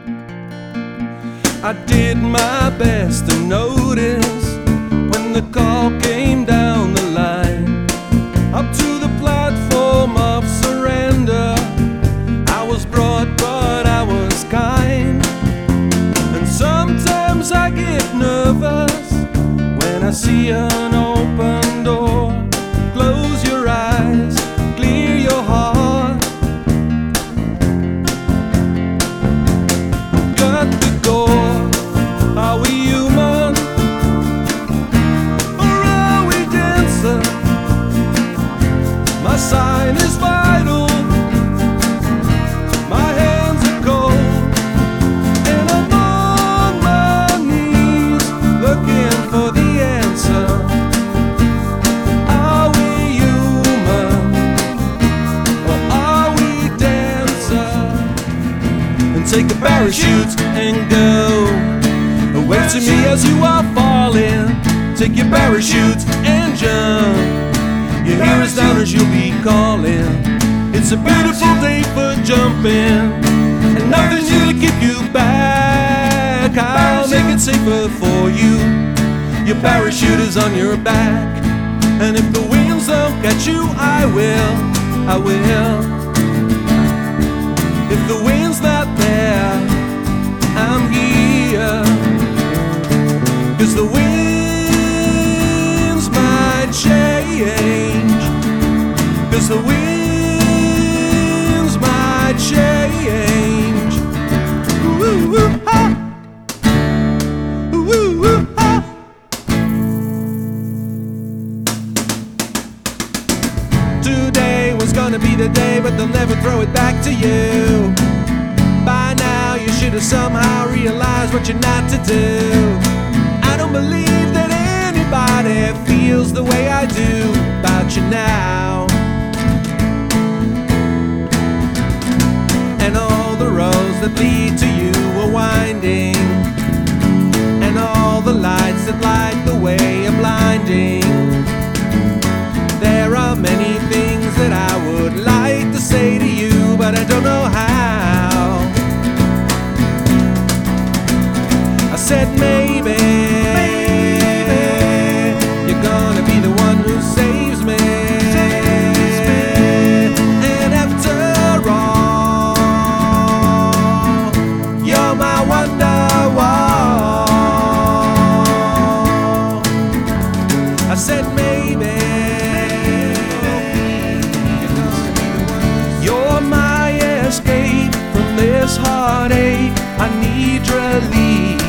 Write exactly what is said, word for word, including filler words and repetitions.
I did my best to notice when the call came down the line, up to the platform of surrender. I was brought, but I was kind. And sometimes I get nervous when I see an open door. Close your eyes, clear your heart. Got the door. Are we human, or are we dancer? My sign is vital, my hands are cold, and I'm on my knees looking for the answer. Are we human, or are we dancer? And take a parachute and go. Wave to me as you are falling. Take your parachute and jump. You hear us down as you'll be calling. It's a beautiful day for jumping, and nothing's gonna keep you back. I'll make it safer for you. Your parachute is on your back, and if the winds don't catch you, I will, I will. If the wind's not there, I'm here. 'Cause the winds might change. 'Cause the winds might change. Ooh, ooh, ah. Ooh, ooh, ah. Today was gonna be the day, but they'll never throw it back to you. By now you should have somehow realized what you're not to do. I don't believe that anybody feels the way I do about you now. And all the roads that lead to you are winding, and all the lights that light the way are blinding. There are many things that I would like to say to you, but I don't know how. I said maybe I said maybe you're my escape from this heartache. I need relief.